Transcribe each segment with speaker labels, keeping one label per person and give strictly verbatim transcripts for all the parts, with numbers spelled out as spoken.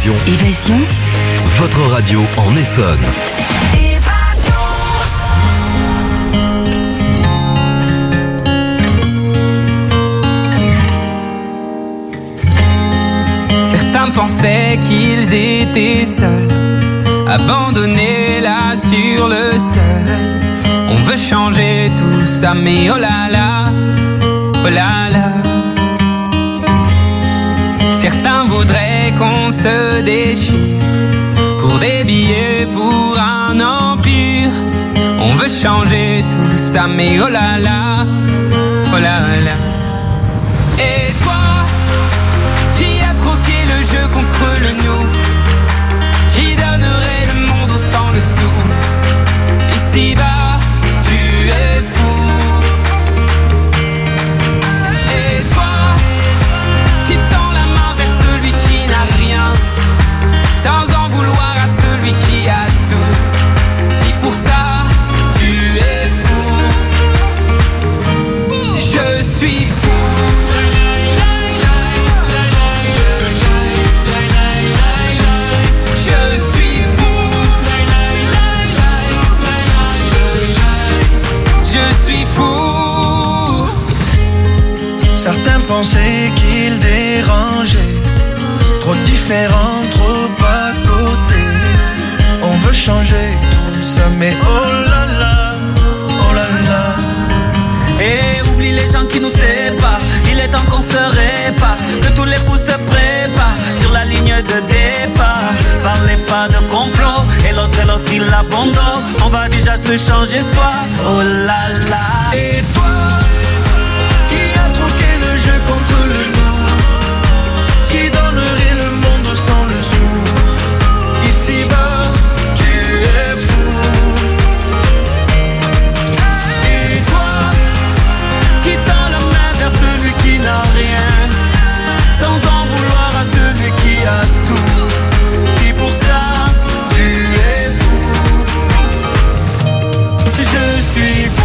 Speaker 1: Évasion.
Speaker 2: Évasion.
Speaker 1: Votre radio en Essonne.
Speaker 3: Certains pensaient qu'ils étaient seuls, abandonnés là sur le sol. On veut changer tout ça, mais oh là là, oh là là. Certains voudraient qu'on se déchire pour des billets, pour un empire. On veut changer tout ça, mais oh là là, oh là là. Et toi, qui a troqué le jeu contre le nous, qui donnerait le monde au sang le sou. Ici-bas, tu es fou. Et toi, qui tend la main vers celui qui n'a rien, sans en vouloir à celui qui a tout. Si pour ça, tu es fou, je suis fou.
Speaker 4: Certains pensaient qu'ils dérangeaient, trop différents, trop à côté. On veut changer tout ça, mais oh là là, oh là là.
Speaker 3: Et oublie les gens qui nous séparent, il est temps qu'on se répare, que tous les fous se préparent sur la ligne de départ. Parlez pas de complot, et l'autre et l'autre il abandonne. On va déjà se changer soi, oh là là.
Speaker 4: Et toi, jeu contre le nous, qui donnerait le monde sans le sou. Ici-bas, tu es fou. Et toi, qui tend la main vers celui qui n'a rien, sans en vouloir à celui qui a tout. Si pour ça, tu es fou, je suis fou.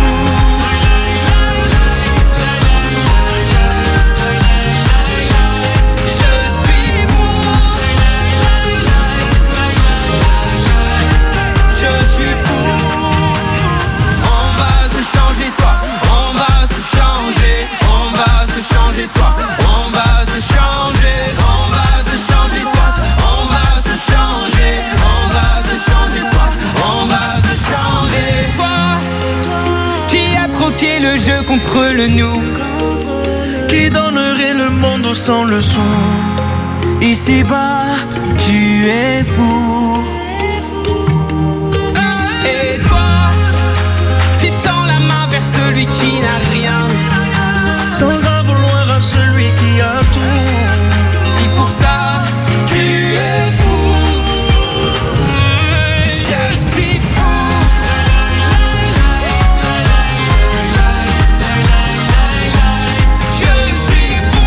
Speaker 3: Changer soi, on va se changer, on va se changer soi, on va se changer, on va se changer soi, on va se changer. Toi, qui a troqué le jeu contre le nous,
Speaker 4: qui donnerait le monde sans le sou.
Speaker 3: Ici-bas, tu es fou. Et toi, qui tend la main vers celui qui n'a rien,
Speaker 4: sans en vouloir à celui qui a tout.
Speaker 3: Si pour ça, tu es fou, je suis fou. Je suis fou.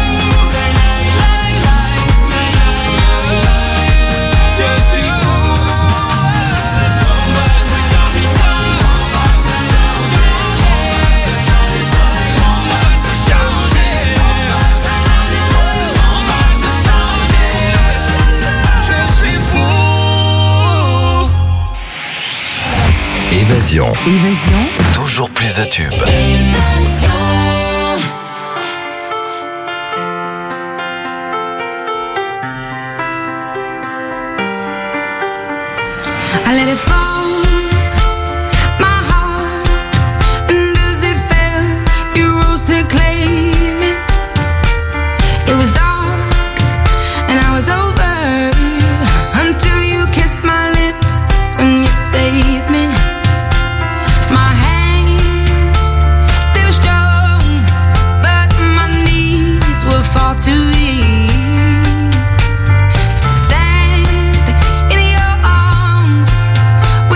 Speaker 3: Je suis fou. On va se changer ça. On va se changer. On va se changer. On va se changer. Je suis fou.
Speaker 1: Évasion.
Speaker 2: Évasion.
Speaker 1: Toujours plus de tubes.
Speaker 5: I let it fall, my heart, and as it fell, you rose to claim it. It was dark, and I was over, until you kissed my lips, and you saved me. My hands, they were strong, but my knees were far too weak. Stand in your arms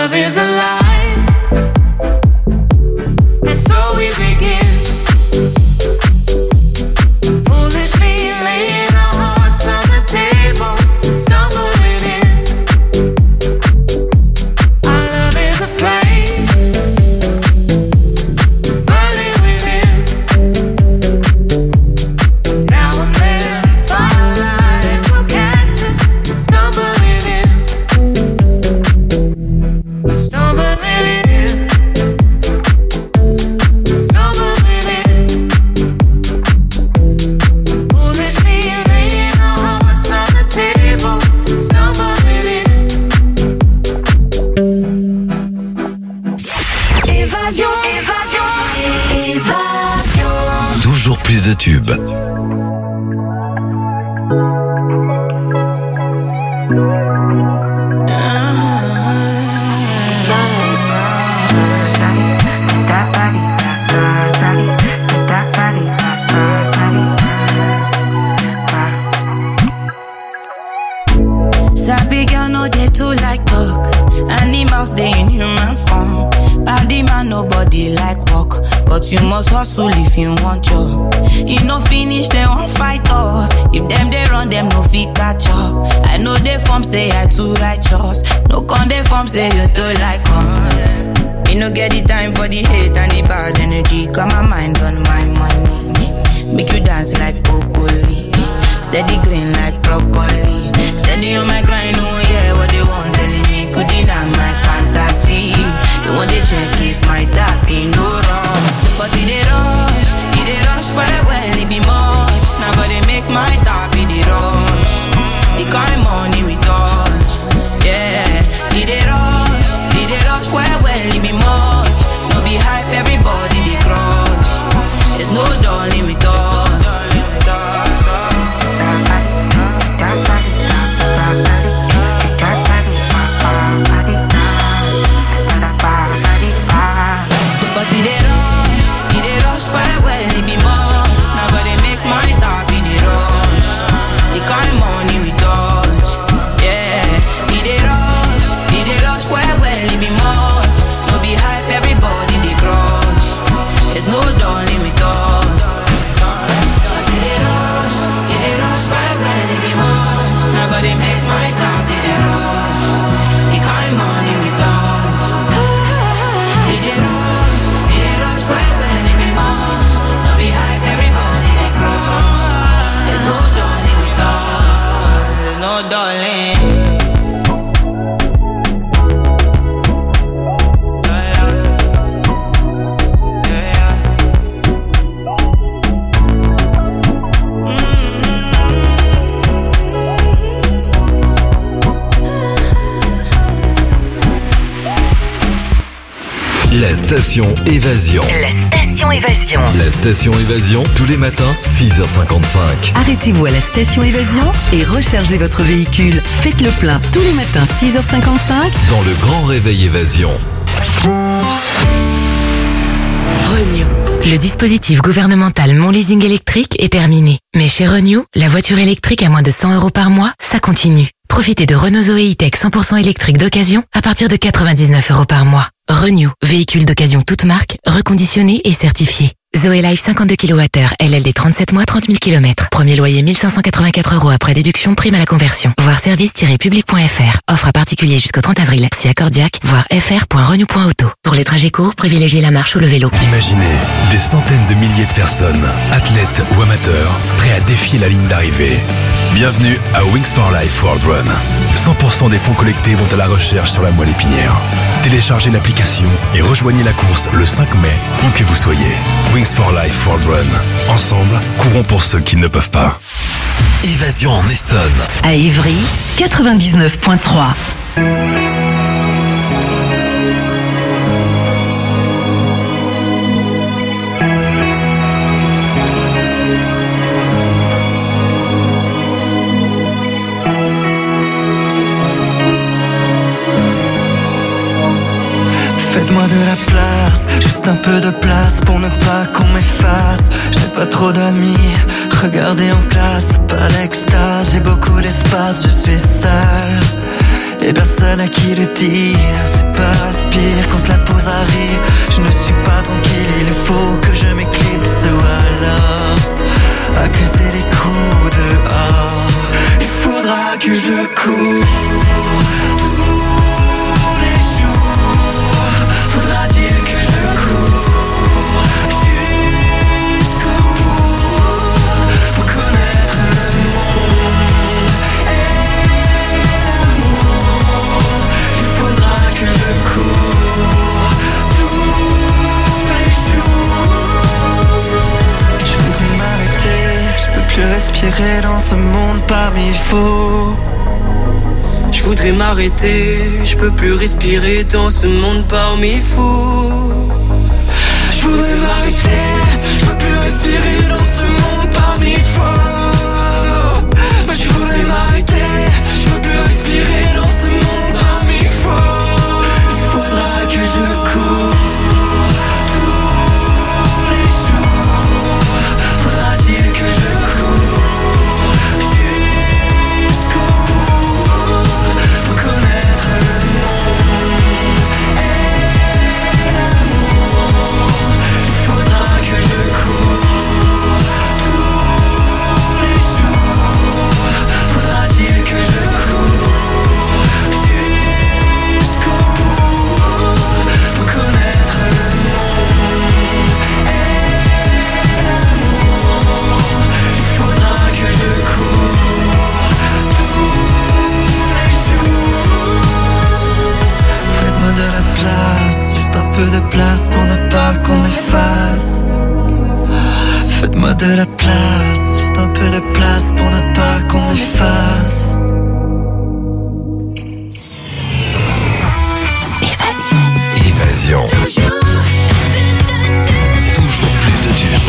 Speaker 4: love is alive, and so we begin. Foolishly laying our hearts on the table, stumbling in. Our love is a flame, burning within. Now and then, firelight will catch us, stumbling in. Stumbling in, stumbling in. Foolishly laying our hearts on the table, stumbling in. Évasion, évasion, évasion.
Speaker 1: Toujours plus de tubes.
Speaker 2: Sabi girl no dey too like talk. Animals dey in human form. Body man nobody like work, but you must hustle if you want job. You no finish dem wan fight us. If dem dey run dem no fit catch up. I know dey form say I too righteous. No con dey form say you too like us. Me no get the time for the hate and the bad energy. Got my mind on my money. Make you dance like broccoli. Steady green like broccoli. Steady on my grind, oh yeah, what they want telling me. Could deny my fantasy. They want to check if my tap ain't no wrong. But it dey rush, it dey rush well well, it be much. Now gotta make my tap it dey rush. The kind money we touch, yeah. It dey rush, it dey rush well well, it be much. No be hype, everybody dey crush. There's no darling with us. But it dey rush, it dey rush well well, it be much. Now gotta make my top in the rush. The kind money we touch, yeah. It dey rush, it dey rush well well, it be much. No be hype, everybody dey crush. There's no darling with us. Cause it dey rush, it dey rush well well, it be much. Now gotta make my top in the rush. The kind money we touch, it dey rush, it dey rush well well, it be much. No be hype, everybody dey crush. There's no darling with us. There's no darling.
Speaker 1: La station Évasion.
Speaker 6: La station Évasion.
Speaker 1: La station Évasion, tous les matins, six heures cinquante-cinq.
Speaker 6: Arrêtez-vous à la station Évasion et rechargez votre véhicule. Faites le plein tous les matins, six heures cinquante-cinq.
Speaker 1: Dans le grand réveil Évasion.
Speaker 7: Renew. Le dispositif gouvernemental Mon Leasing électrique est terminé. Mais chez Renew, la voiture électrique à moins de cent euros par mois, ça continue. Profitez de Renault Zoé E-Tech cent pour cent électrique d'occasion à partir de quatre-vingt-dix-neuf euros par mois. Renew, véhicule d'occasion toute marque, reconditionné et certifié. Zoé Life cinquante-deux kilowattheures, L L D trente-sept mois, trente mille kilomètres. Premier loyer mille cinq cent quatre-vingt-quatre euros après déduction, prime à la conversion. Voir service tiret public point f r. Offre à particulier jusqu'au trente avril. Si accordiaque, voir f r point renew point auto. Pour les trajets courts, privilégiez la marche ou le vélo.
Speaker 1: Imaginez des centaines de milliers de personnes, athlètes ou amateurs, prêts à défier la ligne d'arrivée. Bienvenue à Wings for Life World Run. cent pour cent des fonds collectés vont à la recherche sur la moelle épinière. Téléchargez l'application et rejoignez la course le cinq mai, où que vous soyez. Wings for Life World Run. Ensemble, courons pour ceux qui ne peuvent pas. Évasion en Essonne.
Speaker 6: À Évry, quatre-vingt-dix-neuf point trois.
Speaker 8: Faites-moi de la place, juste un peu de place pour ne pas qu'on m'efface. Je n'ai pas trop d'amis, regardez en classe, pas l'extase. J'ai beaucoup d'espace, je suis seul et personne à qui le dire. C'est pas respirer dans ce monde parmi fous.
Speaker 4: Je voudrais m'arrêter, je peux plus respirer dans ce monde parmi fous. Je voudrais m'arrêter, je peux plus respirer dans ce monde parmi fous. Mais je voudrais m'arrêter, je peux plus respirer dans ce monde parmi fous. Il faudra que je cours tous les jours. Faudra-t-il que je cours jusqu'au bout pour connaître le monde et l'amour. Il faudra que je cours tous les jours. Faudra-t-il que je cours jusqu'au bout pour connaître le monde et l'amour. Il faudra que je cours tous les jours.
Speaker 8: Faites-moi de la place, juste un peu de place pour ne pas qu'on m'efface. Faites-moi de la place, juste un peu de place pour ne pas qu'on m'efface.
Speaker 1: Évasion. Toujours plus de tubes.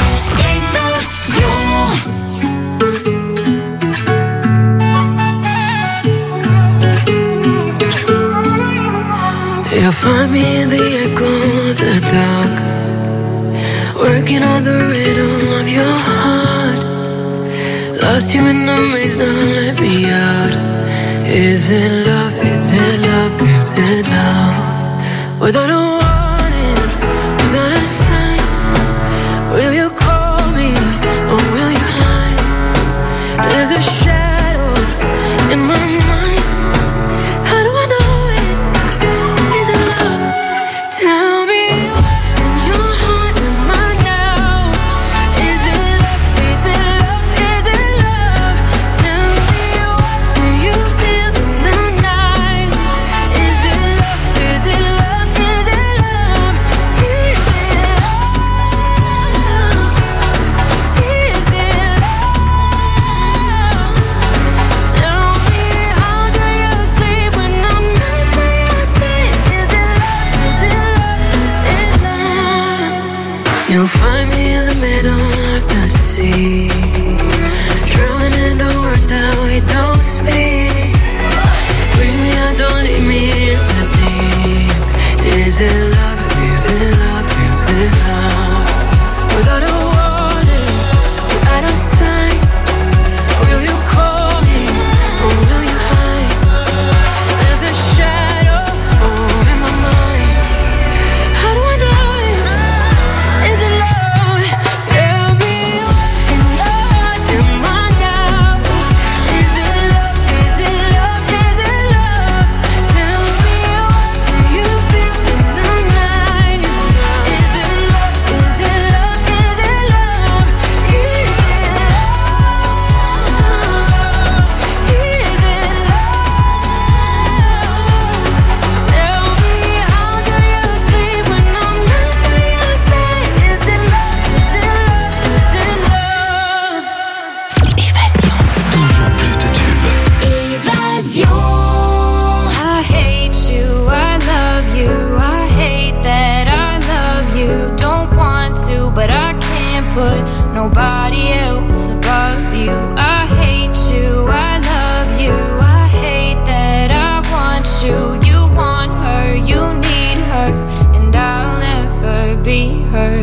Speaker 5: You'll find me in the echo of the dark, working on the rhythm of your heart. Lost you in the maze, now let me out. Is it love, is it love, is it love? Without a warning, without a sign, will you call me or will you hide? There's a shadow in my mind. How do I know it? Is it love? Tell me what in your heart am I now? Is it love? Is it love? Is it love? Tell me what do you feel in the night? Is it love? Is it love? Is it love? Is it love? Is it love? Tell me how do you sleep when I'm not by your side? Is it love? Is it love? Is it love? You'll find me in the middle of the sea, drowning in the words that we don't speak. Bring me out, don't leave me in the deep. Is it love? Is it love? Is it love? Without a warning, without a sign, will you call me or will you hide? There's a shadow over my mind. How do I know it? Is it love? Tell me what in your heart am I now? Is it love? Is it love? Is it love? Tell me what do you feel in the night? Is it love? Is it love? Is it love? Is it love? Is it love? Tell me how do you sleep when I'm not by your side? Is it love? Is it love? Is it love?
Speaker 6: Évasion.
Speaker 1: Toujours plus de tubes.
Speaker 5: Évasion.
Speaker 9: I hate you, I love you, I hate that I love you. Don't want to, but I can't put nobody else above you. I hate you, I love you, I hate that I want you. You want her, you need her, and I'll never be her.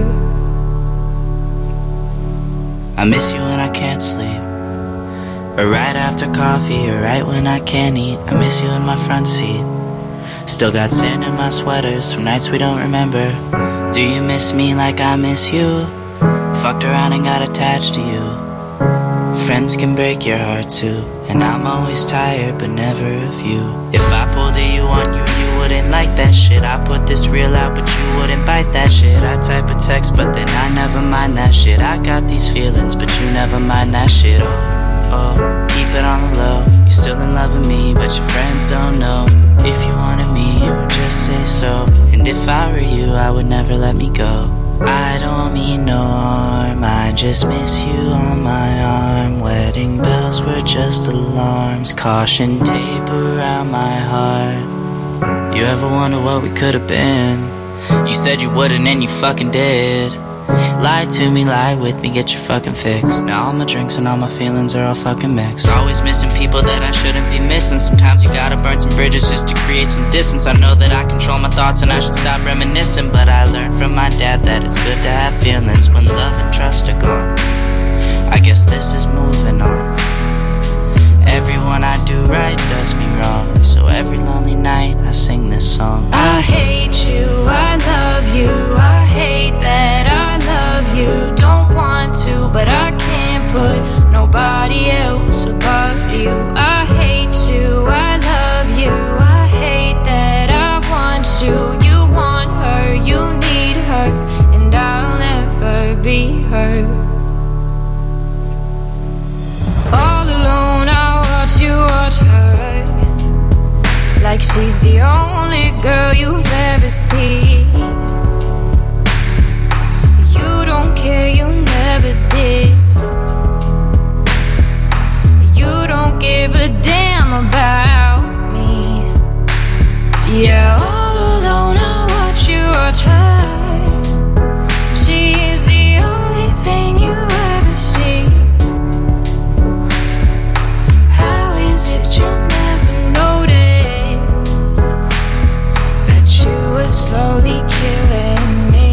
Speaker 10: I miss you when I can't sleep, or right after coffee, or right when I can't eat. I miss you in my front seat. Still got sand in my sweaters from nights we don't remember. Do you miss me like I miss you? Fucked around and got attached to you. Friends can break your heart too, and I'm always tired but never of you. If I pulled a you on you, you wouldn't like that shit. I put this reel out but you wouldn't bite that shit. I type a text but then I never mind that shit. I got these feelings but you never mind that shit. Oh, oh, keep it on the low. You're still in love with me but your friends don't know. If you wanted me, you would just say so. And if I were you, I would never let me go. I don't mean no harm, I just miss you on my arm. Wedding bells were just alarms, caution tape around my heart. You ever wonder what we could have been? You said you wouldn't and you fucking did. Lie to me, lie with me, get your fucking fix. Now all my drinks and all my feelings are all fucking mixed. Always missing people that I shouldn't be missing. Sometimes you gotta burn some bridges just to create some distance. I know that I control my thoughts and I should stop reminiscing, but I learned from my dad that it's good to have feelings when love and trust are gone. I guess this is moving on. Everyone I do right does me wrong, so every lonely night I sing this song.
Speaker 9: I hate you, I love you, I hate that I love you. Don't want to, but I can't put nobody else above you. I hate you, I love you, I hate that I want you. You want her, you need her, and I'll never be her. All alone I watch you watch her, like she's the only girl you've ever seen. You don't care, you never did. You don't give a damn about me. Yeah, all alone I watch you watch her. She's the only thing you ever see. How is it you never notice that you were slowly killing me?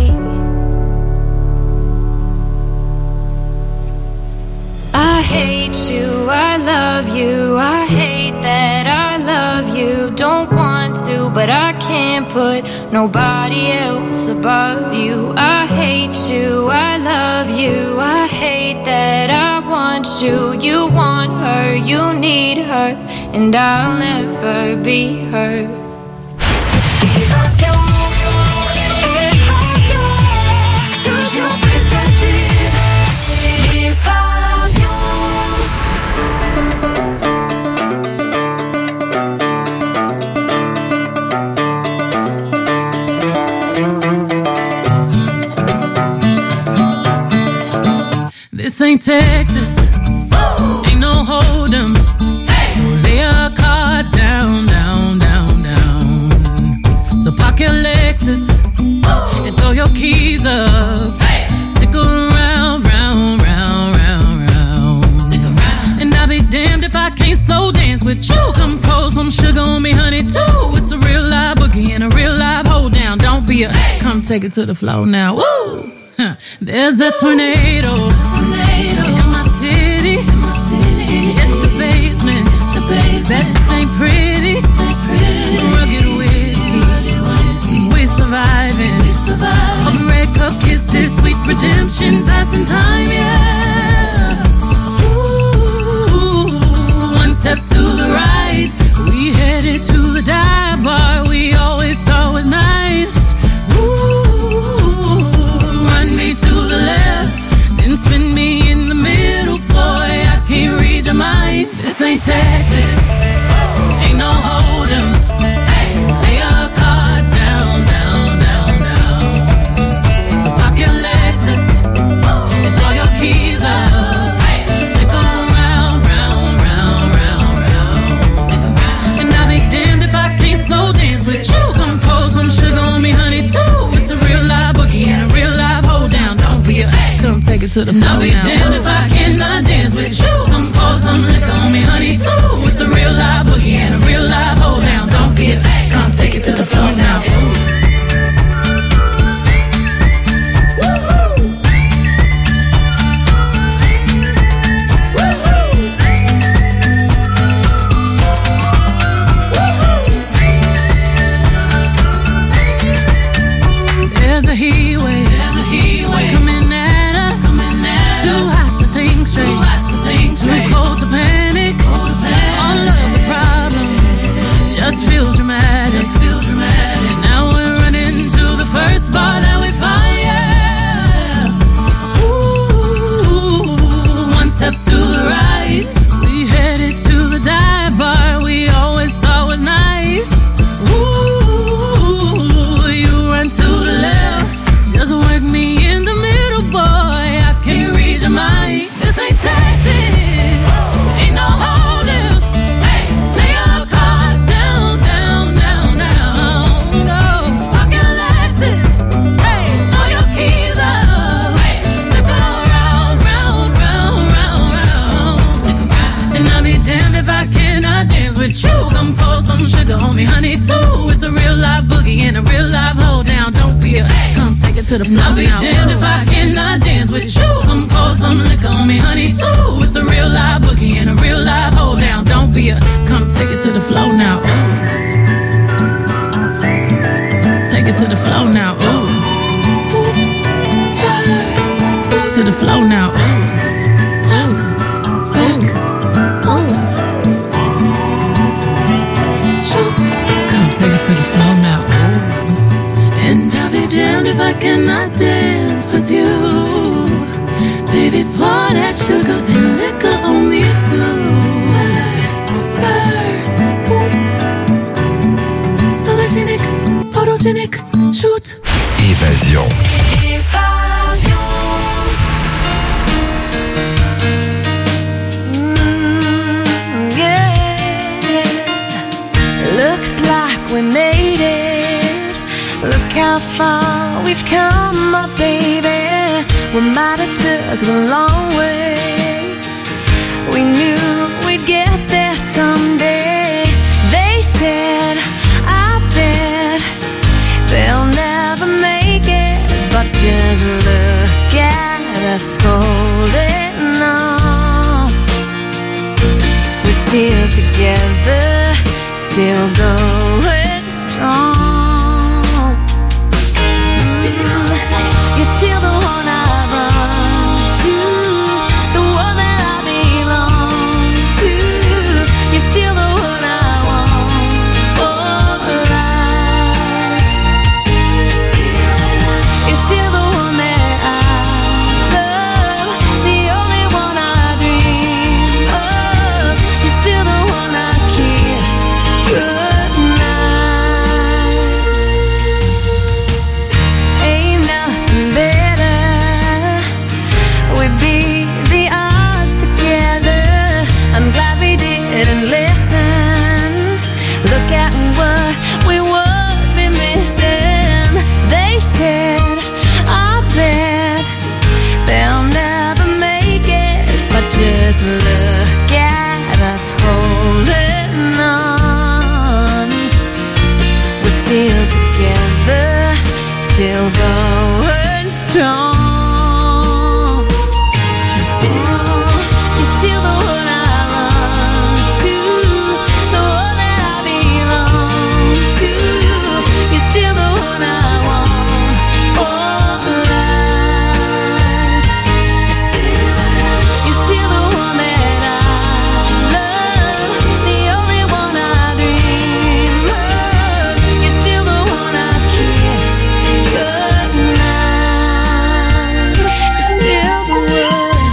Speaker 9: I hate you, I love you, I hate that I love you. Don't want to, but I can't put nobody else above you. I hate you, I love you, I hate that I want you. You want her, you need her, and I'll never be her.
Speaker 5: Évasion, évasion, toujours plus de tubes. Évasion.
Speaker 11: This ain't Texas, ain't no hold'em. So lay your cards down, down, down, down. So park your Lexus and throw your keys up. Stick around, round, round, round, round. Stick around. And I'll be damned if I can't slow dance with you. Come pour some sugar on me, honey, too. It's a real live boogie and a real live hold down. Don't be a, come take it to the floor now. Woo! Huh. There's a tornado, tornado in my city, in my city. It's the basement, the basement. That ain't pretty, ain't pretty. Rugged whiskey, rugged whiskey. We're surviving, we surviving. Over red cup kisses, sweet redemption, passing time, yeah. Ooh, one step to the right, we headed to the dive bar we always thought was nice. Ooh. Me to the left, then spin me in the middle, boy, I can't read your mind. This ain't Texas, ain't no hold'em. Lay your cards down, down, down, down. So park your Lexus and throw your keys up. Stick around, round, round, round, round. And I'll be damned if I can't slow dance with you. Come pour some sugar on me, honey, too. It's a real live boogie and a real live hold down. Don't be a, come take it to the floor. I'll be damned if I cannot dance with you. Come pour some liquor on me, honey, too. It's a real live boogie and a real live hold down. Don't be a, come take it to the floor now. There's a heat wave, there's a heat wave coming at us, coming at too us. Hot to think straight, too, hot to think straight. Too cold to panic, cold to panic. All of the problems boogie and a real live hold down. Don't be a come take it to the floor. I'll be damned if I cannot dance with you. Come pour some liquor on me, honey, too. It's a real live boogie and a real live hold down. Don't be a come take it to the floor now. Ooh. Take it to the floor now. Ooh. Oops, spurs. To the floor now. Ooh. Top, back, oops. Shoot. Come take it to the floor now. Ooh. And I'll be damned if I cannot dance with you. Baby, pour that sugar and liquor on me too. Spurs, boots. Sologenic, photogenic, shoot.
Speaker 1: Évasion.
Speaker 5: Évasion. Mm, yeah. Looks like we made it. Look how far we've come, my baby. We might have took the long way. We knew we'd get there someday. They said, I bet they'll never make it. But just look at us holding on. We're still together, still going strong. Still, you're still the one I run to, the one that I belong to. You're still the one I want for life. Still, you're still the one that I love, the only one I dream of. You're still the one I kiss goodnight. Ain't nothing better. We beat the odds together. I'm glad we didn't listen. Look at what we would be missing. They said, I bet they'll never make it. But just look at us holding on. We're still together, still going strong. Still, you're still the one I run to, the one that I belong to. You're still the one I want for life. Still, you're still the one that I love, the only one I dream of. You're still the one I kiss goodnight. You're still the one.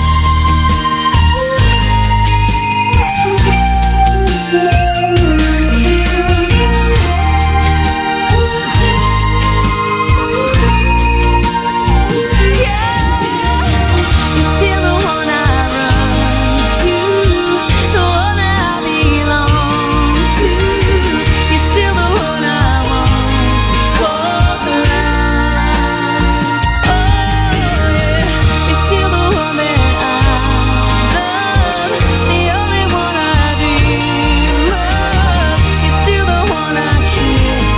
Speaker 5: You're still the one I run to, the one that I belong to. You're still the one I want for life. Oh yeah, you're still the one that I love, the only one I dream of. You're still the one I kiss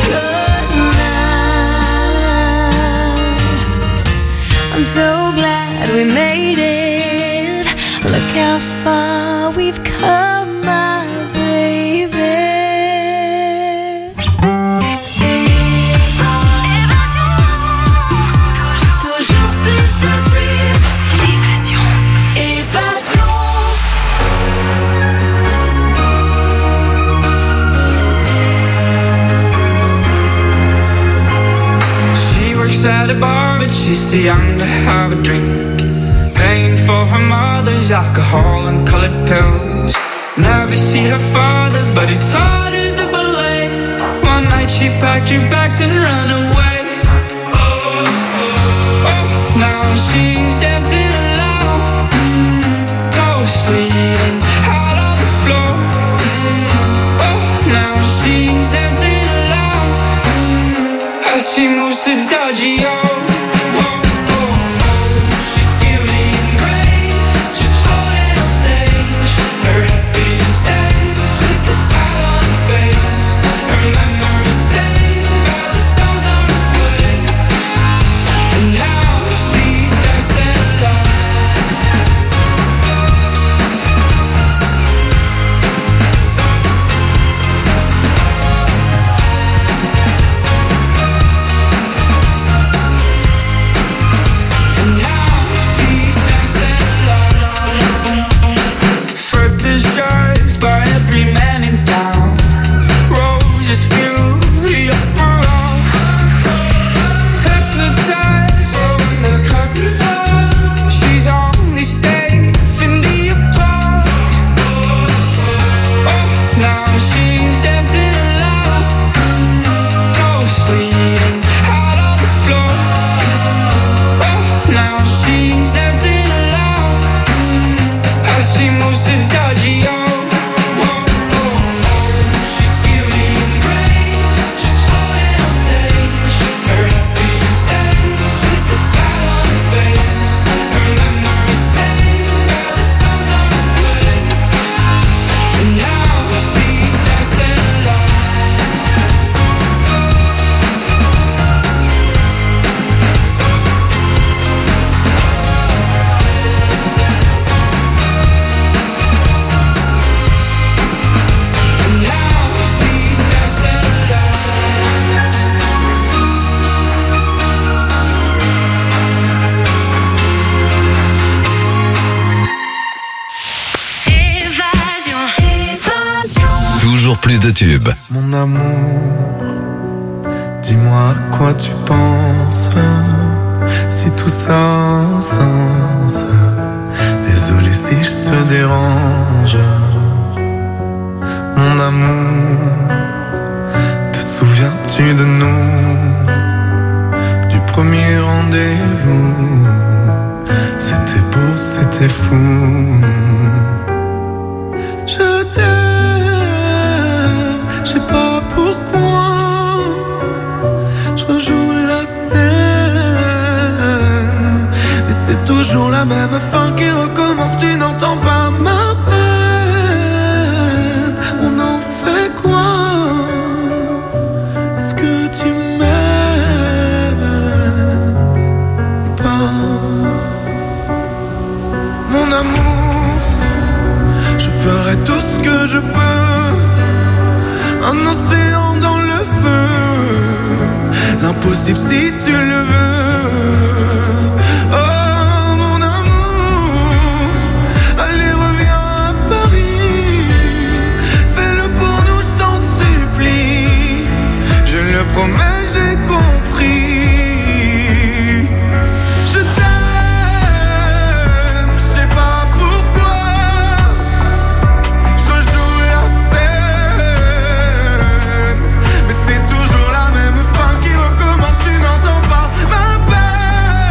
Speaker 5: goodnight. I'm so glad we made it. Look how far we've come, my baby. Toujours plus de tir. Évasion. Évasion.
Speaker 12: She works at a bar, but she's too young to have a drink. Paying for her mother's alcohol and colored pills. Never see her father, but he taught her the ballet. One night she packed her bags and ran away. Oh, now she's dancing alone, mm, toes bleeding out on the floor. Mm, oh, now she's dancing alone, mm, as she moves to dodgy oh. Remember the same
Speaker 1: the Tube.
Speaker 13: Mon amour, dis-moi à quoi tu penses, si tout ça a un sens. Désolé si je te dérange. Mon amour, te souviens-tu de nous, du premier rendez-vous? C'était beau, c'était fou. Je t'aime, je sais pas pourquoi. Je rejoue la scène, mais c'est toujours la même fin qui recommence. Tu n'entends pas ma peine. On en fait quoi? Est-ce que tu m'aimes pas? Mon amour, je ferai tout ce que je peux. Un océan dans le feu, l'impossible si tu le veux. Oh mon amour, allez reviens à Paris. Fais-le pour nous, je t'en supplie. Je le promets, j'ai compris. Je t'aime, je sais pas pourquoi. Je joue la scène, mais c'est toujours la même fin qui recommence. Tu n'entends pas ma peine.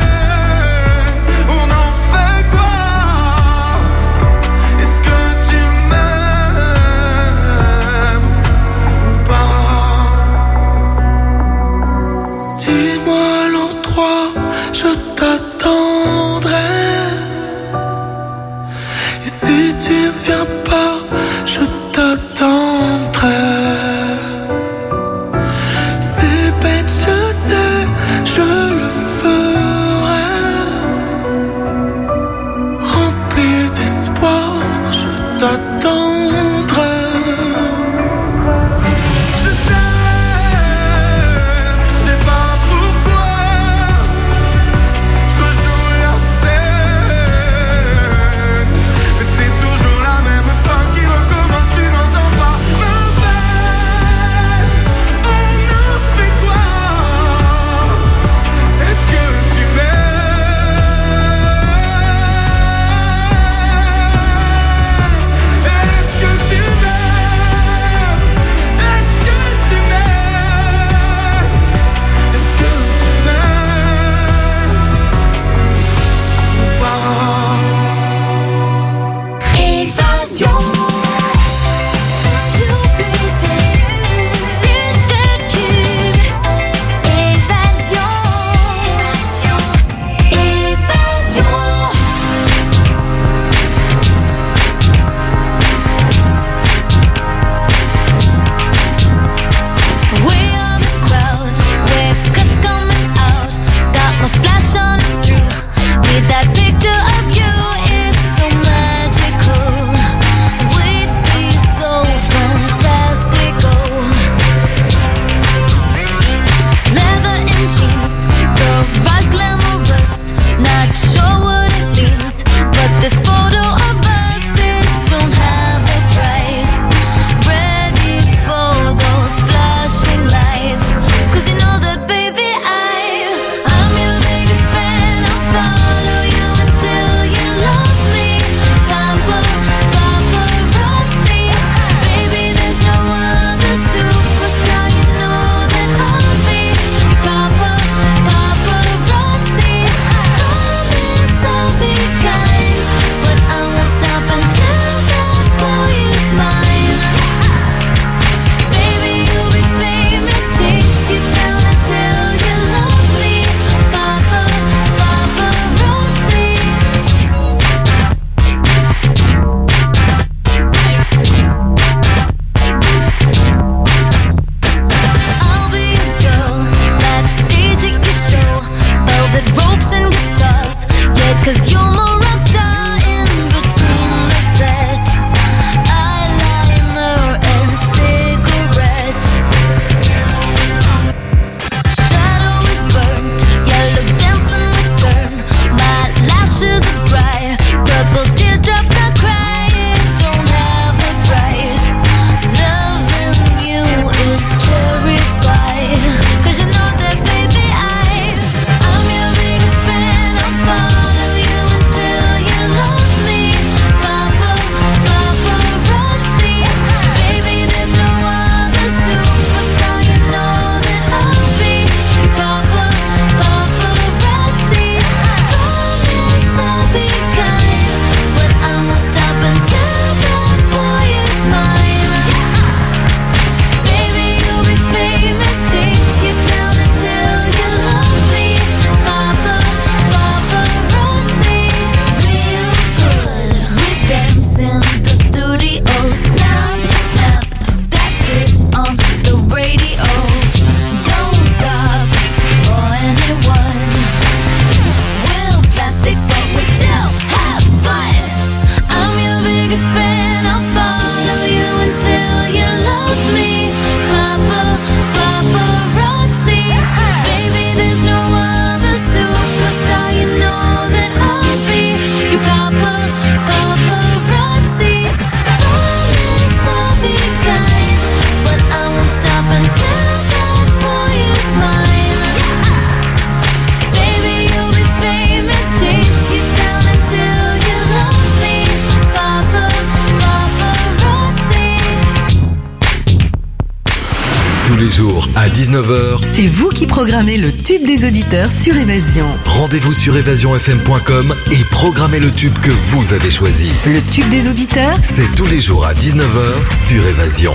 Speaker 1: dix-neuf heures,
Speaker 6: c'est vous qui programmez le tube des auditeurs sur Évasion.
Speaker 1: rendez-vous sur évasion f m point com et programmez le tube que vous avez choisi.
Speaker 6: Le tube des auditeurs,
Speaker 1: c'est tous les jours à dix-neuf heures sur Évasion.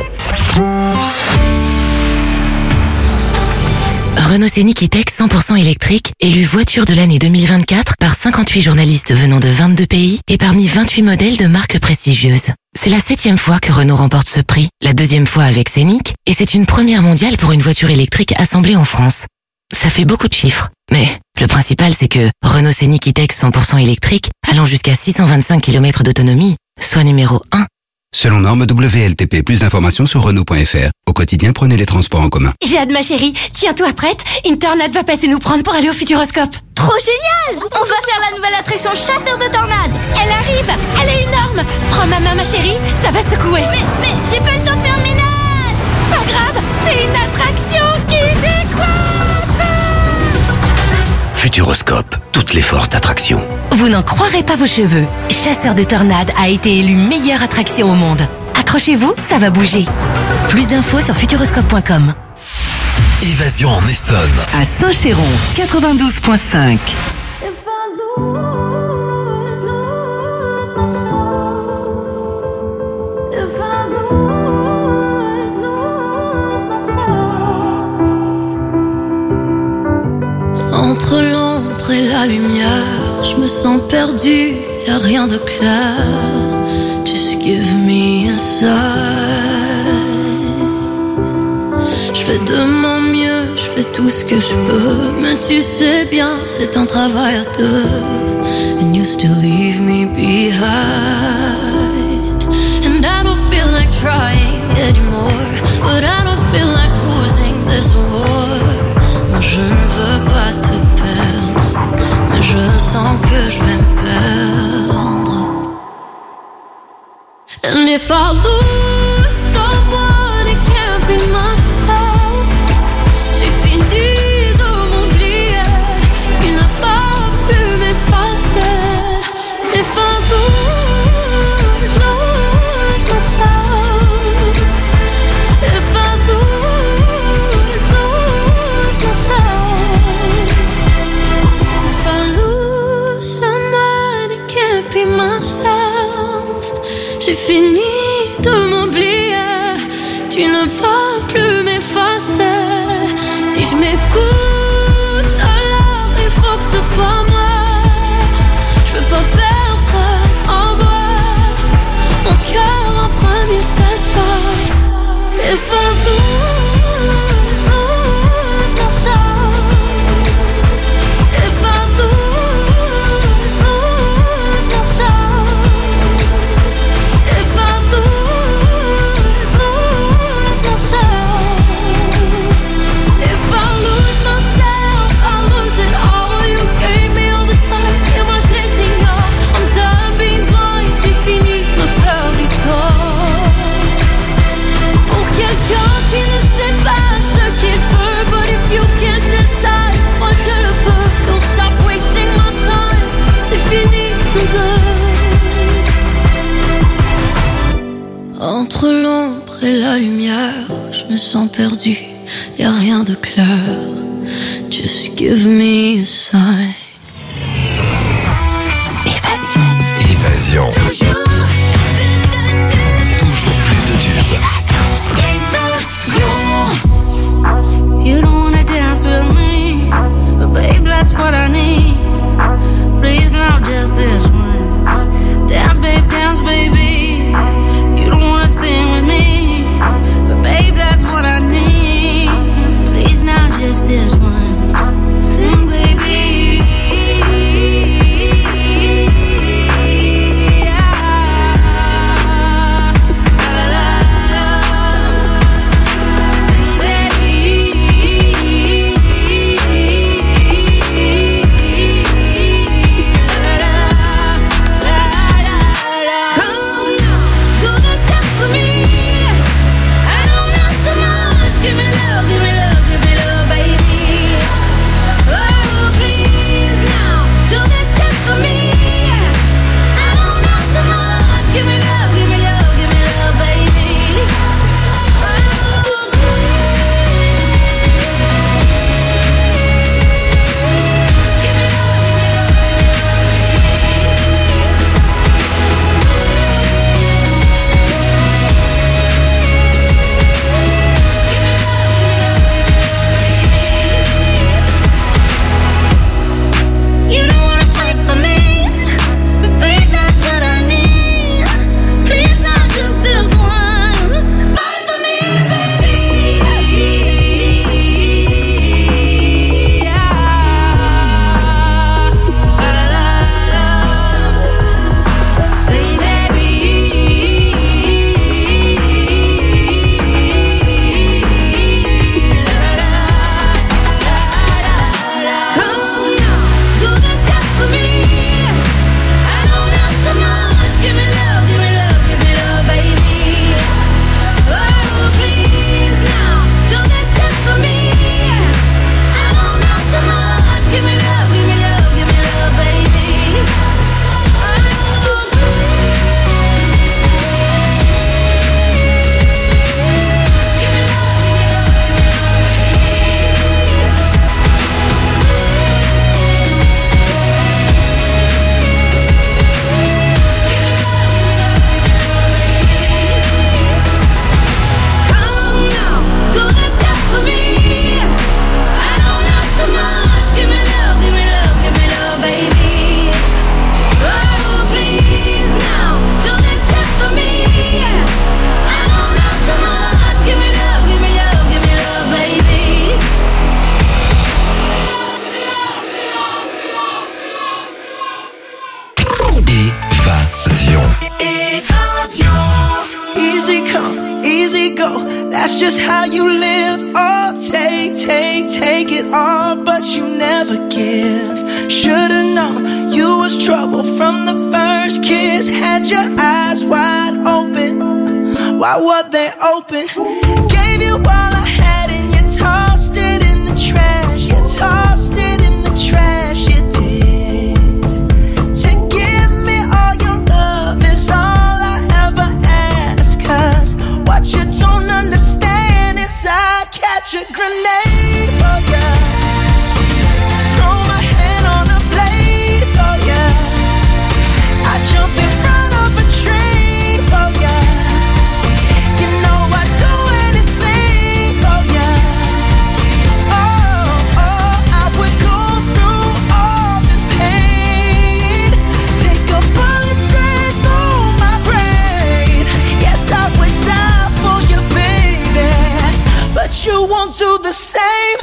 Speaker 7: Renault Scénic E-Tech cent pour cent électrique, élu voiture de l'année deux mille vingt-quatre par cinquante-huit journalistes venant de vingt-deux pays et parmi vingt-huit modèles de marques prestigieuses. C'est la septième fois que Renault remporte ce prix, la deuxième fois avec Scénic, et c'est une première mondiale pour une voiture électrique assemblée en France. Ça fait beaucoup de chiffres, mais le principal c'est que Renault Scénic E-Tech cent pour cent électrique, allant jusqu'à six cent vingt-cinq kilomètres d'autonomie, soit numéro un.
Speaker 14: Selon norme W L T P, plus d'informations sur Renault point F R. Au quotidien, prenez les transports en commun.
Speaker 15: J'ai hâte, ma chérie. Tiens-toi prête. Une tornade va passer nous prendre pour aller au Futuroscope.
Speaker 16: Trop génial! On va faire la nouvelle attraction chasseur de tornades.
Speaker 15: Elle arrive. Elle est énorme. Prends ma main, ma chérie. Ça va secouer.
Speaker 16: Mais, mais, j'ai pas le temps de faire mes notes.
Speaker 15: Pas grave. C'est une attraction qui décoiffe.
Speaker 17: Futuroscope. Toutes les forces d'attraction.
Speaker 15: Vous n'en croirez pas vos cheveux. Chasseur de tornades a été élu meilleure attraction au monde. Accrochez-vous, ça va bouger. Plus d'infos sur futuroscope point com.
Speaker 1: Évasion en Essonne.
Speaker 6: À Saint-Chéron, quatre-vingt-douze virgule cinq.
Speaker 18: Entre l'ombre et la lumière, je me sens perdu, y'a rien de clair. Just give me a sign. Je fais de mon mieux, je fais tout ce que je peux, mais tu sais bien, c'est un travail à deux. And you still leave me behind. And I don't feel like trying anymore, but I don't feel like losing this war. Moi je ne veux pas te perdre, mais je sens que je vais me perdre. And if I lose someone, it can't be myself. J'ai fini de m'oublier, tu n'as pas pu m'effacer. If I lose, lose myself. If I lose, lose myself. If I lose someone, it can't be myself. J'ai fini de m'oublier, tu ne vas plus m'effacer. Si je m'écoute, alors il faut que ce soit moi. Je veux pas perdre en vrai mon cœur en premier cette fois. If I lose, lose myself. If I lose, lose myself. If I lose, lose myself. If I lose myself, I lose it all. You gave me all the signs, et moi je les ignore. I'm done being blind, j'ai fini de me faire du tort. Pour quelqu'un qui ne sait pas ce qu'il veut, but if you can't decide, moi je le peux. Don't stop wasting my time, c'est fini nous deux. Entre l'ombre et la lumière, je me sens perdu, y'a rien de clair. Just give me a sign.
Speaker 1: Évasion. Évasion. Toujours plus de tubes.
Speaker 18: You don't wanna dance with me, but babe, that's what I need. Please, now just this once. Dance, babe, dance, baby. You don't wanna sing with me, but babe, that's what I need. Please, now just this once. Sing, baby.
Speaker 19: just how you live. Oh, take, take, take it all, but you never give. Should've known you was trouble from the first kiss. Had your eyes wide open. Why were they open? Gave you all I had and you tossed it in the trash. You tossed it in the trash, you did. To give me all your love is all I ever ask. Cause what you don't understand is I'd catch a grenade for ya. Throw my hand on a blade for ya. I'd jump in front of a train for ya. You know I'd do anything for ya. Oh, oh, I would go through all this pain. Take a bullet straight through my brain. Yes, I would die for you, baby, but you won't do the same.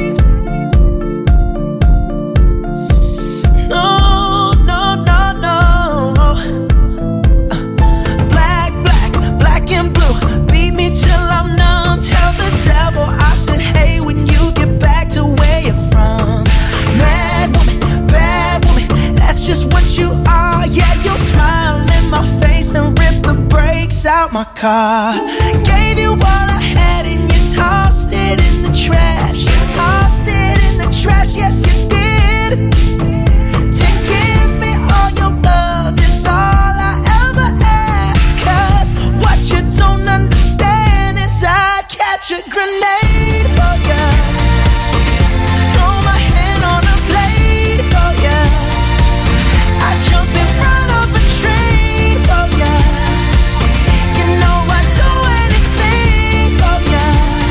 Speaker 19: No, no, no, no. Uh, black, black, black and blue. Beat me till I'm numb. Tell the devil I said, hey, when you get back to where you're from. Mad woman, bad woman, that's just what you are. Yeah, you'll smile in my face, then rip the brakes out my car. Gave you all I had and you tossed it in the trash. You tossed it in the trash, yes you did. To give me all your love is all I ever ask. Cause what you don't understand is I'd catch a grenade for ya. Throw my hand on a blade for ya. I'd jump in front of a train for ya. You know I'd do anything for ya.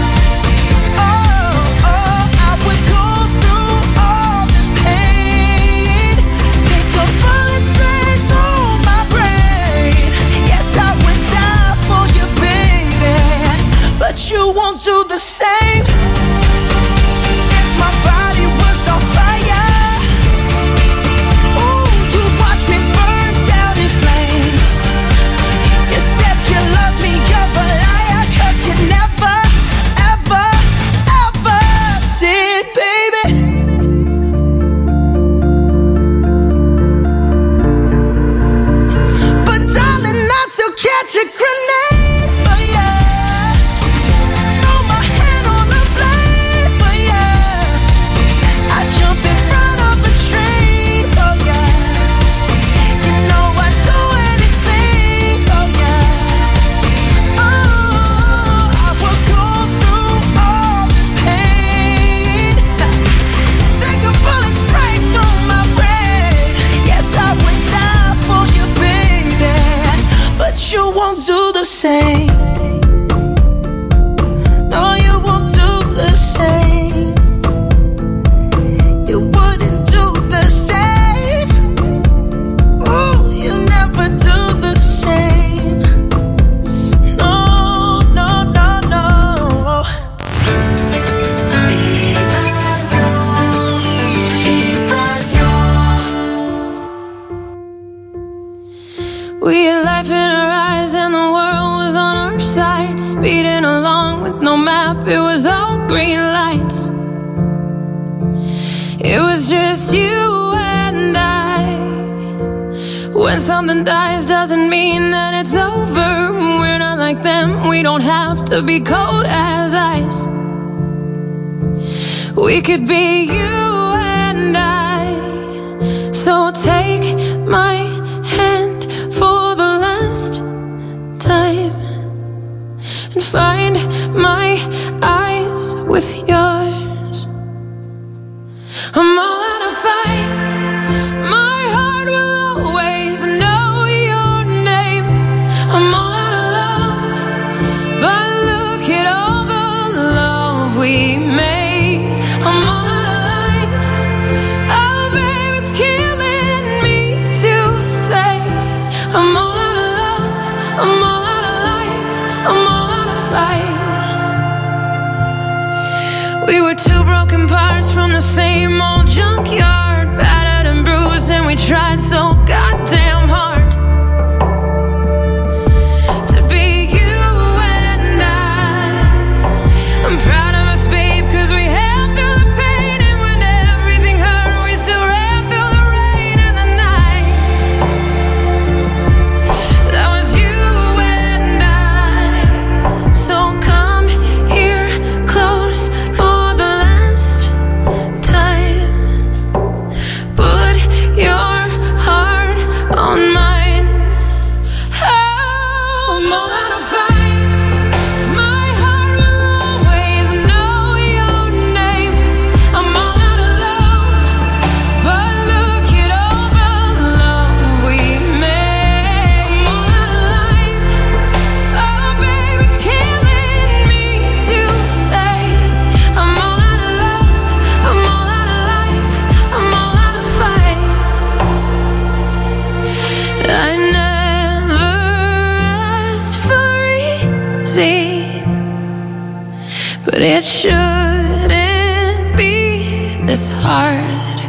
Speaker 19: Oh, oh, I would go through all this pain. Take a bullet straight through my brain. Yes, I would die for you, baby, but you won't do the same. If my body was on fire, ooh, you watch me burn down in flames. You said you love me, you're a liar, cause you never, ever, ever did, baby. But darling, I'd still catch a grenade for ya. Throw my hand on a blade for ya. I'd jump in front of a train for ya. You know I'd do anything for ya. Oh, I would go through all this pain. Take a bullet straight through my brain. Yes, I would die for you, baby, but you won't do the same. No, you won't do the same. You wouldn't do the same. Ooh, you never do the same. No, no, no, no.
Speaker 18: We had life in our eyes and the world was on our side. Speeding along with no map, it was all green lights. It was just you and I. When something dies doesn't mean that it's over. We're not like them, we don't have to be cold as ice. We could be you and I. So take my hand for the last time and find my eyes with yours. I'm all out of fight. My heart will always know your name. I'm all out of love, but look at all the love we made. I'm all out of life. Oh, babe, it's killing me to say. I'm all out of love. I'm all out of life. I'm all out of fight. We were but it shouldn't be this hard.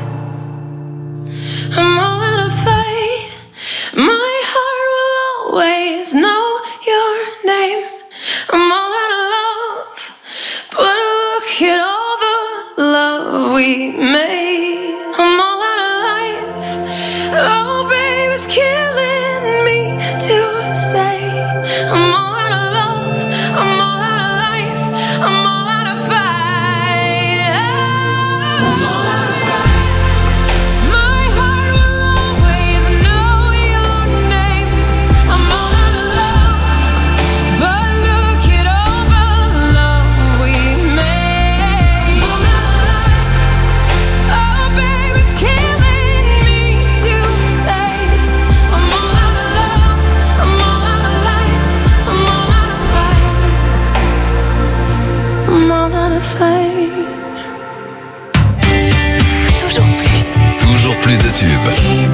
Speaker 18: I'm all out of fight. My heart will always know your name. I'm all out of love, but look at all the love we made. I'm all out of life. Oh, babe, it's killing me to say. I'm all out of love. I'm all out of life. I'm all out of fight. Oh, I'm all out of fight. My heart will always know your name. I'm all out of love, but look at all the love we made. I'm all out of life. Oh, babe, it's killing me to say. I'm all out of love. I'm all out of life. I'm all out of fight. I'm all out of fight.
Speaker 6: Toujours plus.
Speaker 1: Toujours plus de tubes.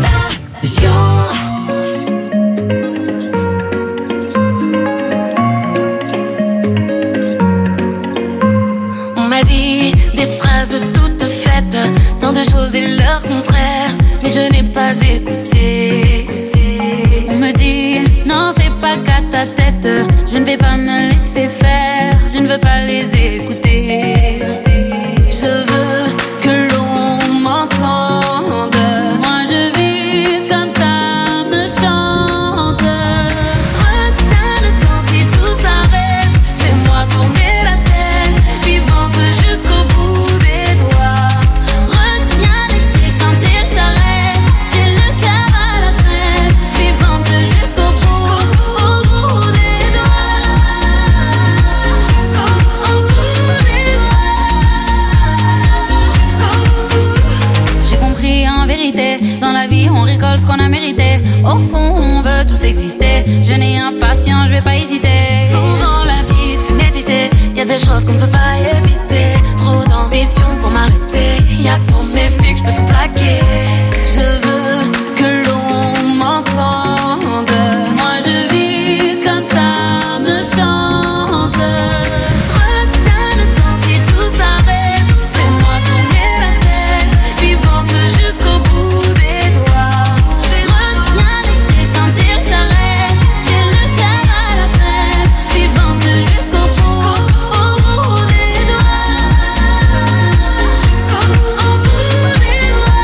Speaker 18: On m'a dit des phrases toutes faites, tant de choses et leur contraire, mais je n'ai pas écouté. On me dit, n'en fais pas qu'à ta tête, je ne vais pas me laisser faire, je ne veux pas les écouter. Je veux que l'on m'entende, moi je vis comme ça me chante. Retiens le temps si tout s'arrête, fais-moi tourner la tête, vivante jusqu'au bout des doigts. Retiens l'été quand il s'arrête, j'ai le cœur à la fête, vivante jusqu'au bout, au bout des doigts. Jusqu'au bout des doigts. J'ai compris en vérité, dans la vie on récolte ce qu'on a mérité. Au fond on veut tous exister, jeune et impatient, je vais pas hésiter. Souvent la vie te fait méditer, y a des choses qu'on ne peut pas éviter. Trop d'ambition pour m'arrêter, y'a que pour mes filles que je peux tout plaquer. Je veux que l'on m'entende, moi je vis comme ça me chante. Retiens le temps si tout s'arrête, fais-moi tourner la tête, vivante jusqu'au bout des doigts. Retiens l'été quand il s'arrête, j'ai le cœur à la fête, vivante jusqu'au bout, au bout des doigts. Jusqu'au bout des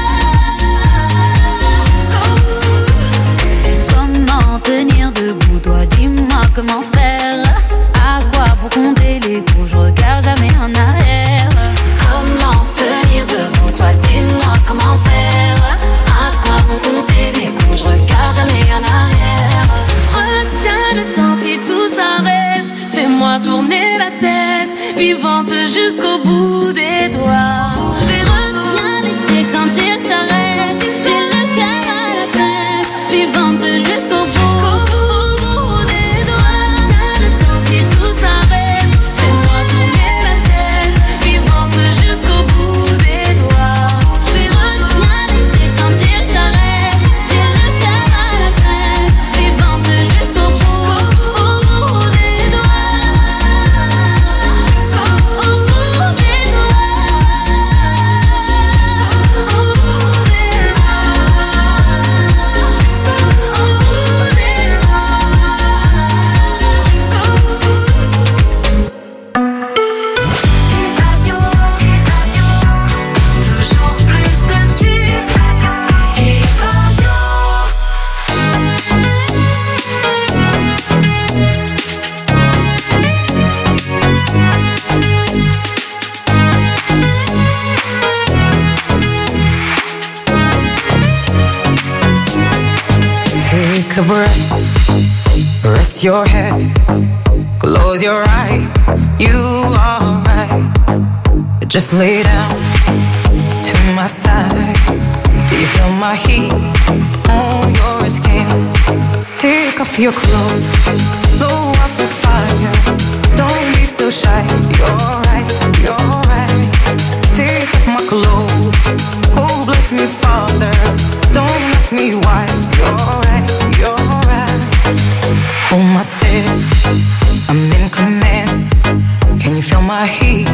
Speaker 18: doigts. Comment tenir debout, toi dis-moi comment faire. À quoi pour compter les coups, je regarde jamais en arrière. Comment tenir debout, toi dis-moi comment faire. À quoi pour compter les coups, je regarde jamais en arrière. Retiens le temps si tout s'arrête, fais-moi tourner la tête, vivante jusqu'au bout des doigts. Retiens l'été quand il s'arrête, j'ai le cœur à la fête, vivante jusqu'au bout, au bout des doigts. Retiens le temps si tout s'arrête, fais-moi tourner la tête, vivante jusqu'au bout des doigts. Retiens l'été quand il s'arrête, j'ai le cœur à la fête, vivante jusqu'au bout, au bout des doigts. Jusqu'au bout des doigts.
Speaker 20: Take a breath, rest your head, close your eyes, you are right. Just lay down to my side. Do you feel my heat on your skin? Take off your clothes, blow up the fire. Don't be so shy, you're right, you're right. Take off my clothes, oh bless me Father. Don't ask me why, you're right, you're right. Hold my step, I'm in command. Can you feel my heat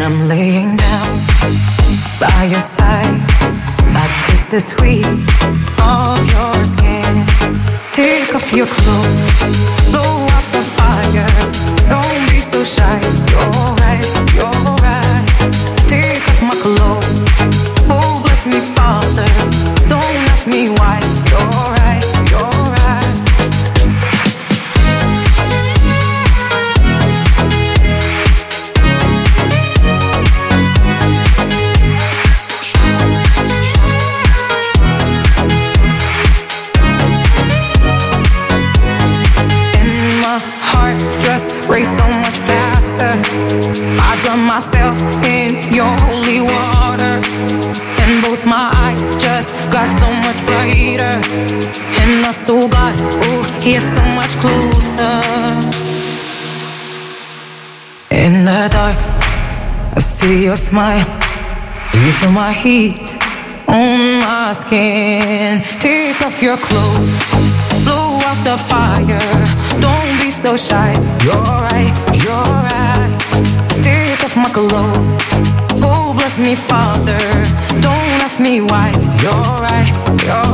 Speaker 20: I'm laying down by your side, I taste the sweet of your skin. Take off your clothes, blow out the fire. Don't be so shy. You're right, you're right. Take off my clothes. Oh, bless me, Father. Don't ask me why. You're right, you're right. Race so much faster. I drown myself in your holy water, and both my eyes just got so much brighter, and my soul got, oh, here so much closer. In the dark, I see your smile. Do you feel my heat on my skin? Take off your clothes, blow out the fire. Don't be so shy. You're right, you're right. Take off my clothes. Oh, bless me, Father. Don't ask me why. You're right, you're